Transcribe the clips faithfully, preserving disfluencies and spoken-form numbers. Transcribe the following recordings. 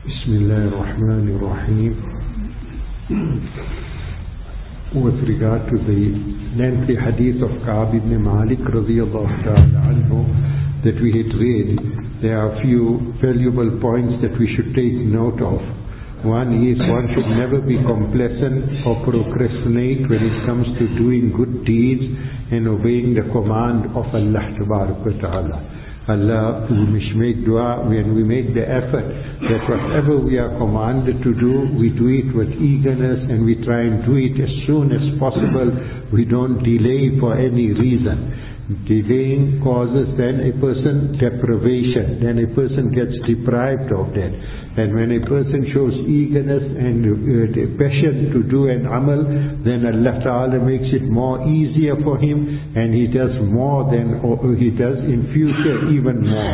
Bismillah ar-Rahman ar-Rahim. With regard to the lengthy hadith of Ka'b ibn Malik radiyallahu ta'ala anhu that we had read, there are a few valuable points that we should take note of. One is, one should never be complacent or procrastinate when it comes to doing good deeds and obeying the command of Allah Tabarak wa Ta'ala. Allah, we make dua when we make the effort that whatever we are commanded to do, we do it with eagerness and we try and do it as soon as possible. We don't delay for any reason. Delaying causes then a person deprivation, then a person gets deprived of that. And when a person shows eagerness and uh, passion to do an amal, then Allah Ta'ala makes it more easier for him, and he does more than or he does in future even more.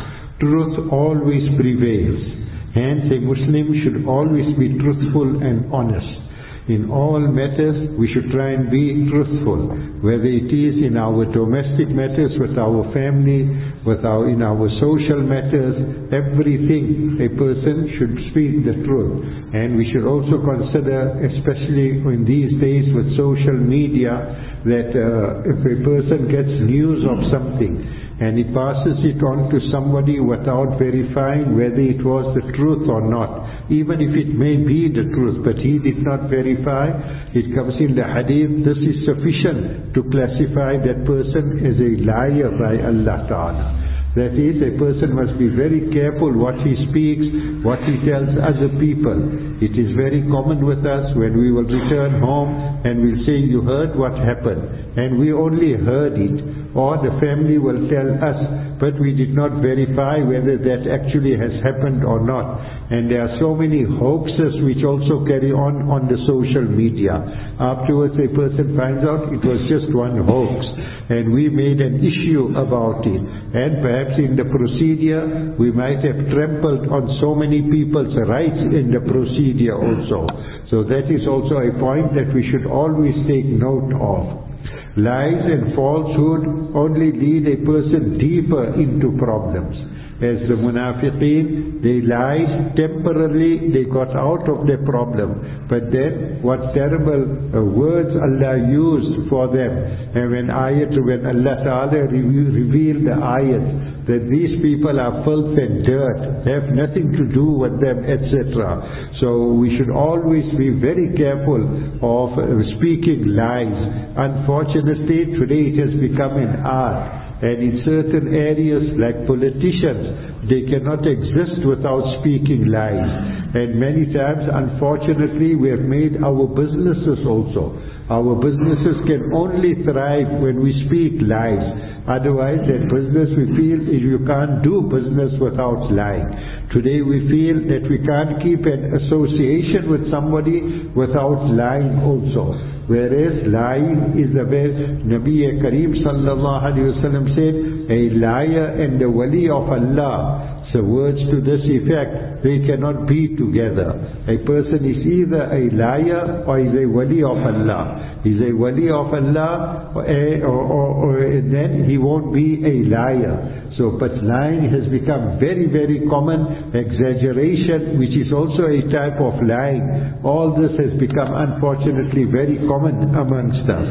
Truth always prevails. Hence a Muslim should always be truthful and honest. In all matters, we should try and be truthful, whether it is in our domestic matters, with our family, with our, in our social matters, everything, a person should speak the truth. And we should also consider, especially in these days with social media, that uh, if a person gets news of something, and he passes it on to somebody without verifying whether it was the truth or not, even if it may be the truth, but he did not verify, it comes in the hadith, this is sufficient to classify that person as a liar by Allah Ta'ala. That is, a person must be very careful what he speaks, what he tells other people. It is very common with us when we will return home and we'll say, you heard what happened, and we only heard it, or the family will tell us, but we did not verify whether that actually has happened or not. And there are so many hoaxes which also carry on on the social media. Afterwards a person finds out it was just one hoax, and we made an issue about it. And perhaps in the procedure we might have trampled on so many people's rights in the procedure also. So that is also a point that we should always take note of. Lies and falsehood only lead a person deeper into problems. As the munafiqeen, they lied temporarily, they got out of their problem. But then, what terrible uh, words Allah used for them. And when ayat, when Allah Ta'ala revealed the ayat, that these people are filth and dirt, have nothing to do with them, et cetera. So we should always be very careful of uh, speaking lies. Unfortunately, today it has become an art. And in certain areas like politicians, they cannot exist without speaking lies. And many times, unfortunately, we have made our businesses also. Our businesses can only thrive when we speak lies. Otherwise, that business we feel is you can't do business without lying. Today we feel that we can't keep an association with somebody without lying also. Whereas lying is the way Nabi Kareem sallallahu alayhi wa sallam said, a liar and the wali of Allah. So words to this effect, they cannot be together. A person is either a liar or is a wali of Allah. He's a wali of Allah, or, or, or, or then he won't be a liar. So, but lying has become very, very common. Exaggeration, which is also a type of lying. All this has become, unfortunately, very common amongst us.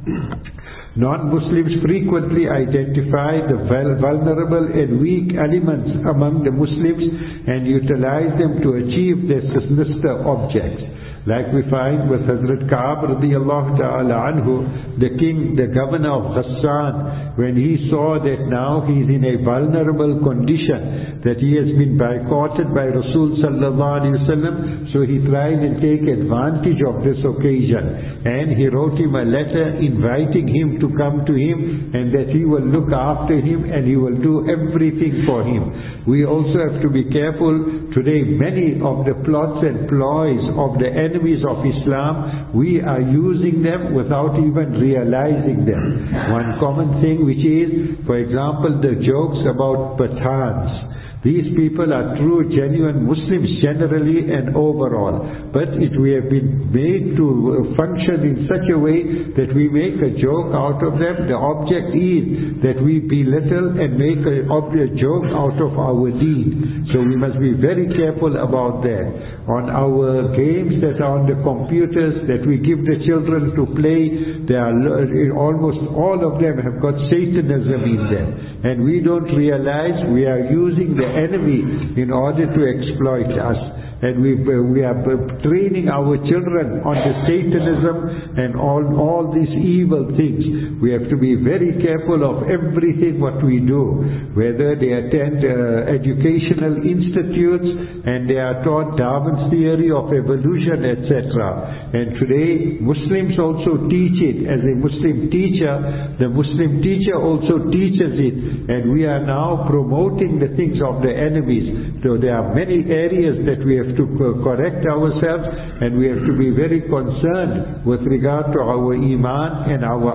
Non-Muslims frequently identify the vulnerable and weak elements among the Muslims and utilize them to achieve their sinister objects. Like we find with Hazrat Ka'b radiyallahu ta'ala anhu, the king, the governor of Ghassan, when he saw that now he is in a vulnerable condition, that he has been boycotted by Rasul sallallahu alayhi wa sallam, so he tried and take advantage of this occasion. And he wrote him a letter inviting him to come to him, and that he will look after him and he will do everything for him. We also have to be careful. Today many of the plots and ploys of the enemies of Islam, we are using them without even realizing them. One common thing which is, for example, the jokes about Pathans. These people are true, genuine Muslims generally and overall. But it, we have been made to function in such a way that we make a joke out of them. The object is that we belittle and make a, a joke out of our deed. So we must be very careful about that. On our games that are on the computers that we give the children to play, they are almost all of them have got Satanism in them. And we don't realize we are using the enemy in order to exploit us. And we, we are training our children on the Satanism and all, all these evil things. We have to be very careful of everything what we do. Whether they attend uh, educational institutes and they are taught Darwin's theory of evolution, et cetera. And today Muslims also teach it. As a Muslim teacher, the Muslim teacher also teaches it. And we are now promoting the things of the enemies. So there are many areas that we have to correct ourselves, and we have to be very concerned with regard to our iman and our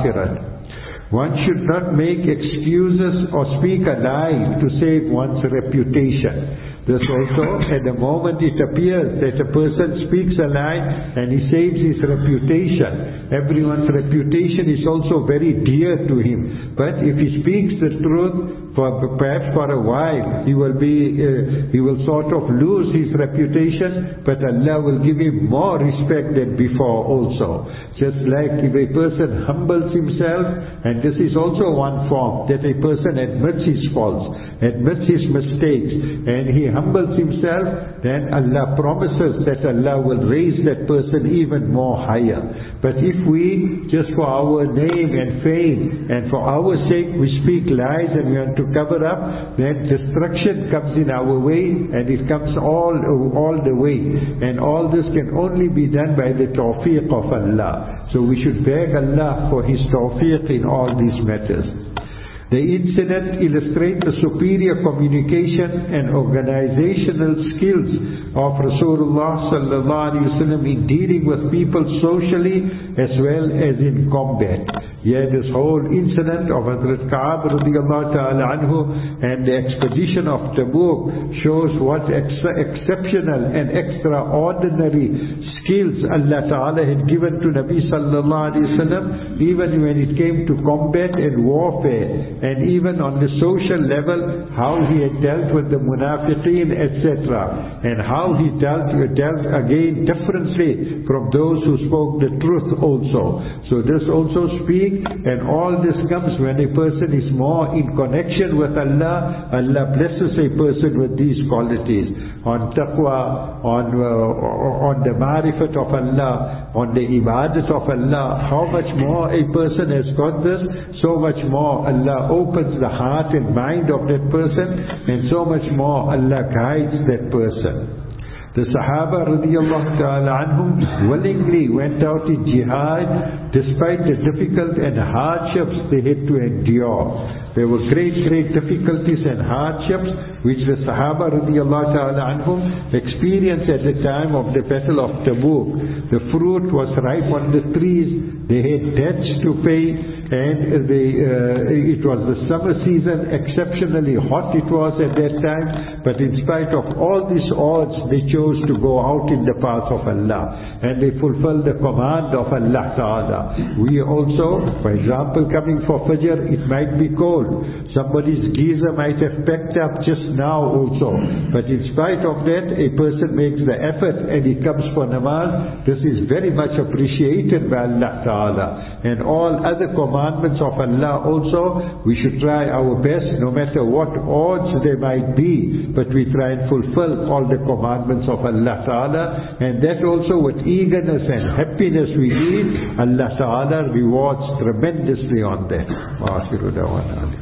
akhirat. One should not make excuses or speak a lie to save one's reputation. This also, at the moment it appears that a person speaks a lie and he saves his reputation. Everyone's reputation is also very dear to him. But if he speaks the truth, for perhaps for a while he will be, uh, he will sort of lose his reputation, but Allah will give him more respect than before also. Just like if a person humbles himself, and this is also one form, that a person admits his faults, admits his mistakes, and he humbles himself, then Allah promises that Allah will raise that person even more higher. But if we, just for our name and fame, and for our sake, we speak lies and we want to cover up, then destruction comes in our way, and it comes all, all the way. And all this can only be done by the tawfiq of Allah. So we should beg Allah for His tawfiq in all these matters. The incident illustrates the superior communication and organizational skills of Rasulullah sallallahu alaihi wasallam in dealing with people socially as well as in combat. Yeah, this whole incident of Hazrat Ka'ab radiallahu ta'ala anhu and the expedition of Tabuk shows what ex exceptional and extraordinary skills Allah ta'ala had given to Nabi sallallahu alaihi wasallam, even when it came to combat and warfare. And even on the social level, how he had dealt with the munafiqeen, et cetera, and how he dealt, dealt again differently from those who spoke the truth also. So this also speaks, and all this comes when a person is more in connection with Allah. Allah blesses a person with these qualities. On taqwa, on, uh, on the ma'rifat of Allah, on the ibadat of Allah, how much more a person has got this, so much more Allah opens the heart and mind of that person, and so much more Allah guides that person. The Sahaba radiallahu ta'ala anhum willingly went out in jihad despite the difficult and hardships they had to endure. There were great, great difficulties and hardships which the Sahaba radiallahu ta'ala anhum experienced at the time of the Battle of Tabuk. The fruit was ripe on the trees, they had debts to pay, and they, uh, it was the summer season, exceptionally hot it was at that time, but in spite of all these odds, they chose to go out in the path of Allah, and they fulfilled the command of Allah Ta'ala. We also, for example, coming for Fajr, it might be cold. Somebody's geyser might have packed up just now also, but in spite of that, a person makes the effort and he comes for namaz. This is very much appreciated by Allah Ta'ala. And all other commandments of Allah also, we should try our best, no matter what odds they might be, but we try and fulfill all the commandments of Allah Ta'ala, and that also with eagerness and happiness we need. Allah Ta'ala rewards tremendously on that.